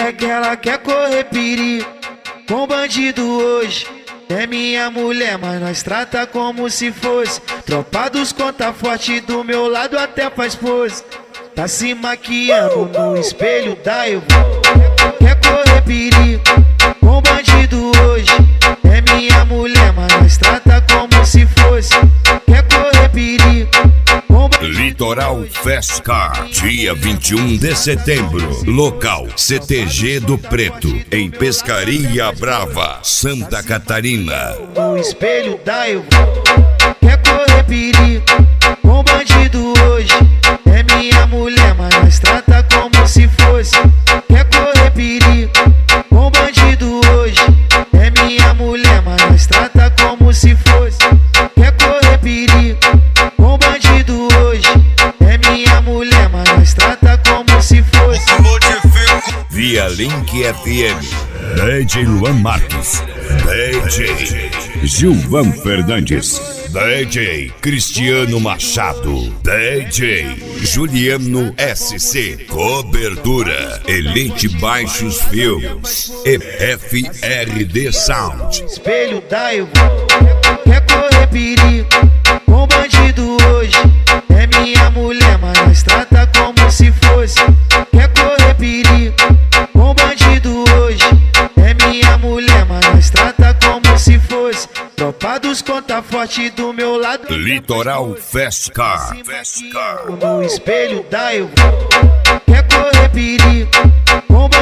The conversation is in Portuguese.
É que ela quer correr perigo com bandido hoje. É minha mulher, mas nós trata como se fosse tropa dos conta forte, do meu lado até faz pose. Tá se maquiando no espelho da eu vou. Quer correr perigo com bandido hoje. É minha mulher, mas nós trata como se fosse. Quer correr perigo com Litoral Fast Car, dia 21 de setembro. Local CTG do Preto, em Pescaria Brava, Santa Catarina. no espelho da eu vou. Quer correr perigo com bandido hoje. É minha mulher, mas nós trata como se fosse. Quer correr perigo com bandido hoje. É minha mulher, mas nós trata como se fosse. Quer correr perigo com bandido hoje. É minha mulher, mas nós trata como se fosse. Via Link FM, DJ Luan Marques, DJ Gilvan Fernandes, DJ Cristiano Machado, DJ Juliano SC, cobertura Elite Baixos Filmes e FRD Sound. Espelho da eu vou. Quer correr perigo com bandido hoje. É minha mulher, mas nós trata como se fosse. Quer correr perigo com bandido hoje. É minha mulher, mas nós trata como se fosse tropa dos conta forte, do meu lado. Litoral Fast Car, No espelho da eu vou. Quer correr perigo com